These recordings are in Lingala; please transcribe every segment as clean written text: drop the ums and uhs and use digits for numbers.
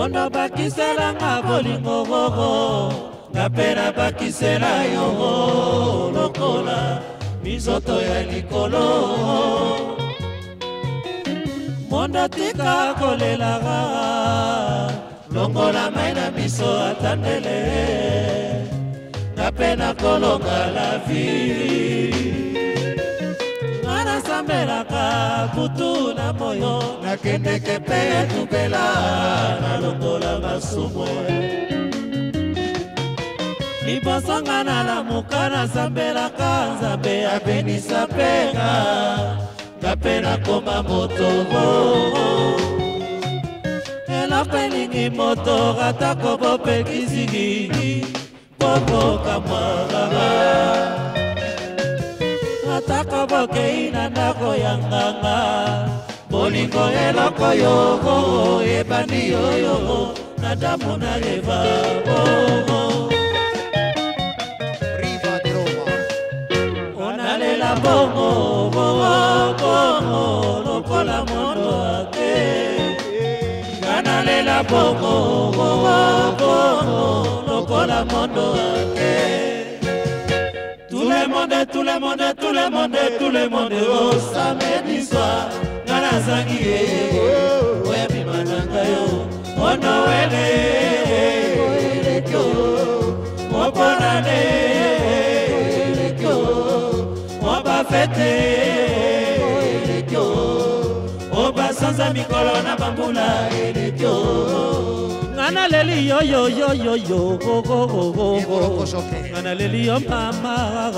Mondo bakisela nga bolingo gogo Ngapena bakisela yogo Lokola mizoto ya likolo Mondo tika kolela ga Longola maina miso atandele Ngapena kolonga la vie Ngana sambelaka putu na moyo Nakendeke pe tubela na longola masumwe Libosonga na la mukana sambelaka Nzambe abenisa penga Ngapena koma moto Elapelingi moto Gatako bope kizigi Bobo kamwagaga Ataka boke inandako yanganga Bolingo eloko yogo Ebani yoyo Nadamu na leva bogo Riva di Roma Onalela bongo Bongo bongo Lokola mondo ake Kanalela bongo Bongo bongo Lokola mondo ake Tout le monde, oh, samedi soir, Nana Zangie, Oya Bimananga yo, Oh Noël, Oh Bonane, Oh Bafete, Oh Basanza Mikolo na Bambula, Ngana leli yo yo yo yo yo go go go go go. Ngana leli yo mama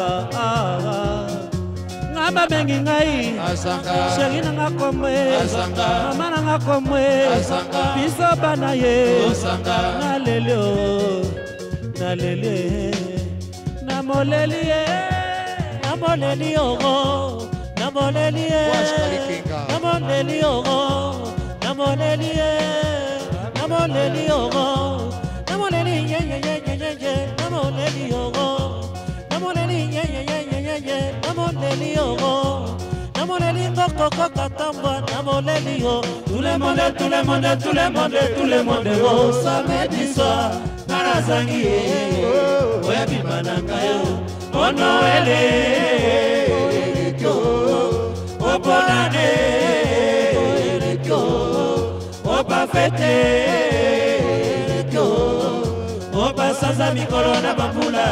Ngamba bengi ngai Sheri nanga komwe Mama nanga komwe Biso bana ye Naleli yo Naleli Namoleli ye Namoleli yo Namoleli ye Namoleli yo Namoleli ye Namoleli yogo, namoleli ye ye ye ye ye ye, namoleli yogo, namoleli ye ye ye ye ye ye, namoleli yogo, namoleli koko koko tamba, namoleli yo. Tout le monde, oh samedi soir, Nana Zangie, Oya Bimananga yo, Oh Noël, Oh Bonane, Oba fete Oba sanza mikolo na bambula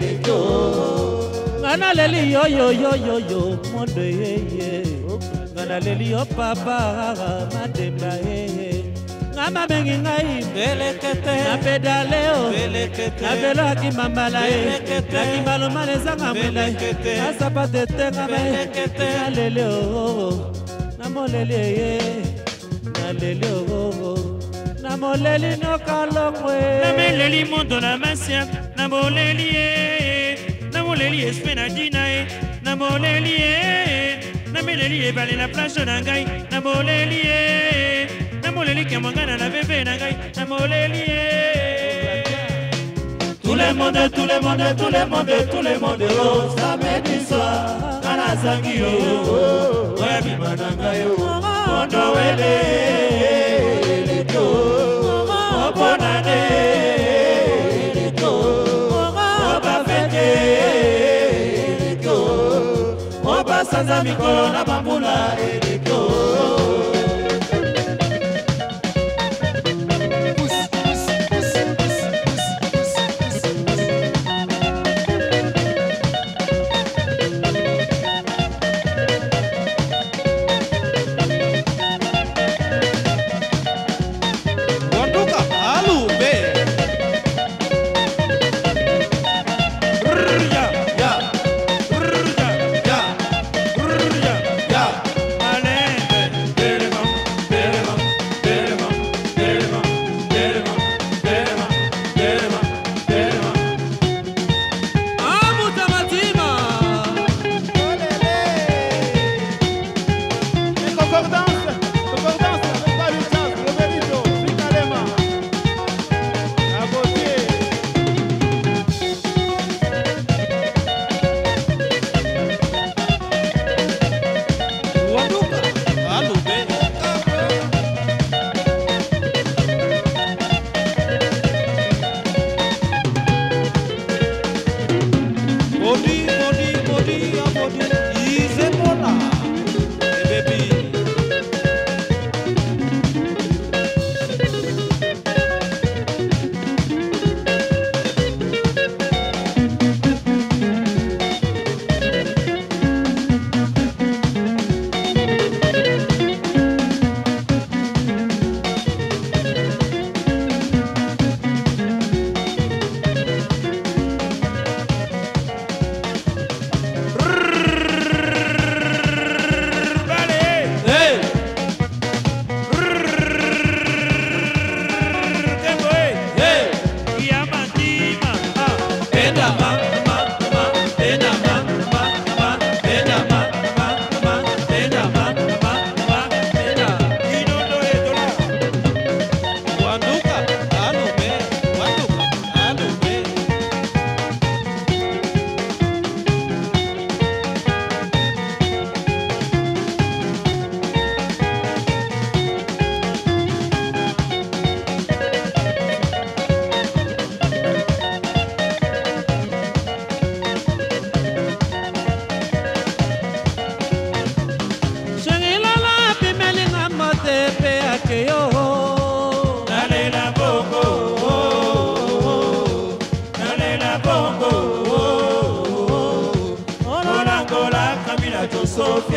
Ngana leli yo yo yo yo yo Monde ye ye Ngana leli yo papa Mademba ye ye Ngama mengi ngai Belekete Na pedale o Belekete Na belo haki mambala ye Haki maluma nezanga mwela Asapatete ngama ye Na leli o Namoleli ye Naleli ogogo Namoleli no kalongwe Nameleli mondo na masia Namoleli Namoleli espena dinae Namoleli Nameleli bale na planche na ngai Namoleli Namoleli kiamwangana na bebe na ngai Namoleli Tout le monde oh samedi soir Nana Zangie yo Oya Bimananga yo Oh Noël Oh Bonane Oh Bafete Oh Basanza Mikolo na Bambula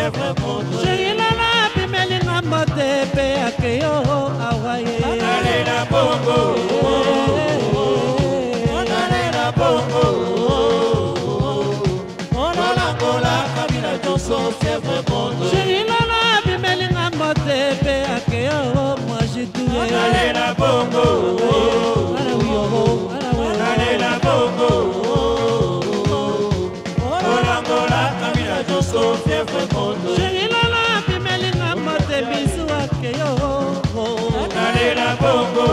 fièvre moto. Shilala bimelinga mote pe akeyo awaye. Nalela bongo. Nalela bongo. Olangola kabila joso fièvre moto. Shilala bimelinga mote pe akeyo mwajituye. Nalela bongo. Nalela bongo. Olangola kabila joso fièvre moto. Shilala bimelinga mote bisu akeyo. Nalela bongo.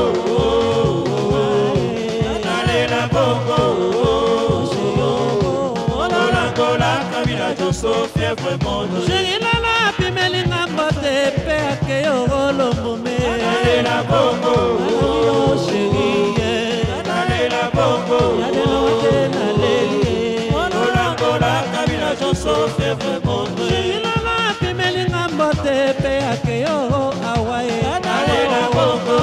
Nalela bongo. Olangola kabila joso fièvre moto. Shilala bimelinga mote pe akeyo lombume. Nalela bongo. Nalela bongo. Olangola kabila joso fièvre moto. Shilala bimelinga mote pe akeyo awaye. Nalela bongo.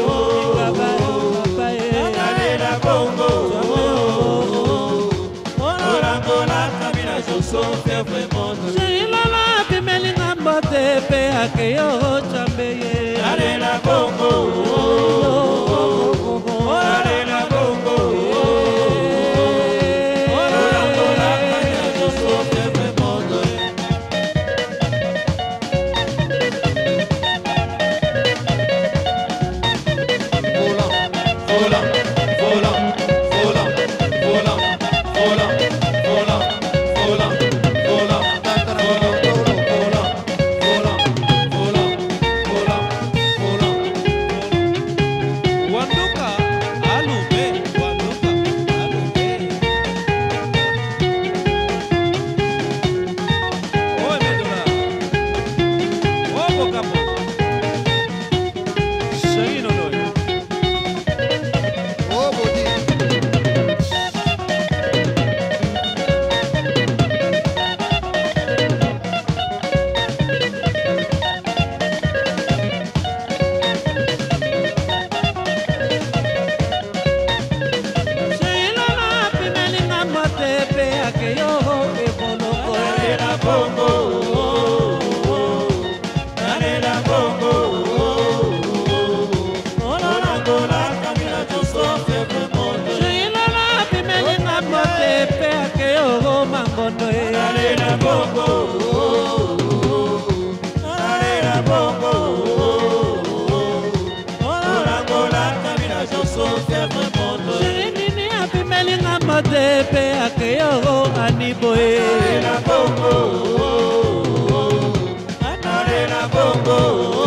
Nalela bongo. Olangola kabila joso fièvre moto. Shilala bimelinga mote pe akeyo chambeye. Nalela bongo. Nalela bongo. Olangola kabila joso fièvre moto. Volant, volant, volant, volant, volant, volant, volant, volant, Wanduka alube, wanduka alube. Oye medula, obo kapo. Shagino loy. Shilala bimelinga mote pe akeyo eboloko. Nalela bongo, nalela bongo. Olangola kabila joso fièvre moto. Shilala bimelinga mote pe akeyo mangondo. Nalela bongo, nalela bongo. Olangola kabila joso fièvre moto. Shirini abimelinga mote pe akeyo aniboye. Nalela bongo, nalela bongo.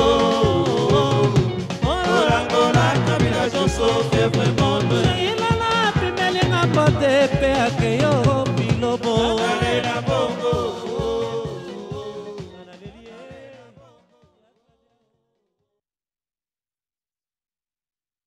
Olangola kabila joso fièvre moto. Shilala bimelinga mote pe akeyo bilobo. Nalela bongo.